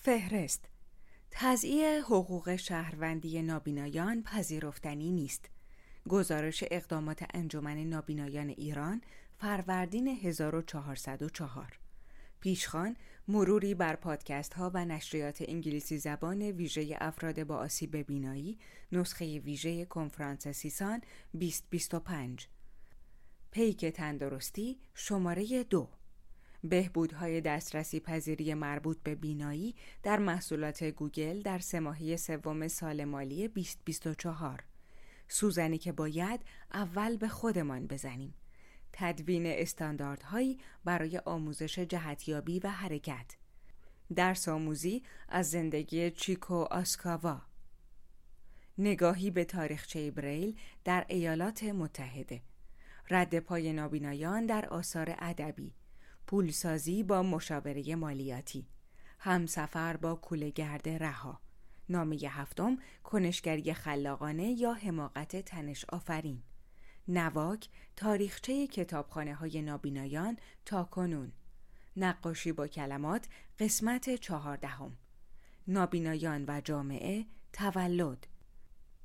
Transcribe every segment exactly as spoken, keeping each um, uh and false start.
فهرست: تضییع حقوق شهروندی نابینایان پذیرفتنی نیست. گزارش اقدامات انجمن نابینایان ایران فروردین هزار و چهارصد و چهار. پیشخوان: مروری بر پادکست ها و نشریات انگلیسی زبان ویژه افراد با آسیب بینایی، نسخه ویژه کنفرانس سیسان بیست بیست و پنج. پیک تندرستی شماره دو. بهبودهای دسترسی پذیری مربوط به بینایی در محصولات گوگل در سه ماهه سوم سال مالی بیست بیست و چهار. سوزنی که باید اول به خودمان بزنیم. تدوین استانداردهایی برای آموزش جهتیابی و حرکت. درس آموزی از زندگی چیکو آسکاوا. نگاهی به تاریخچه بریل در ایالات متحده. رد پای نابینایان در آثار ادبی. پولسازی با مشاوره مالیاتی. همسفر با کوله‌گرد رها. نامه هفتم: کنشگری خلاقانه یا حماقت تنش آفرین. نواک: تاریخچه کتابخانه‌های نابینایان تا کنون. نقاشی با کلمات قسمت چهاردهم. نابینایان و جامعه تولد.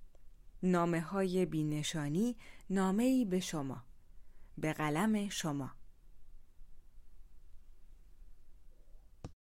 نامه‌های بی‌نشانی، نامه‌ای به شما. به قلم شما.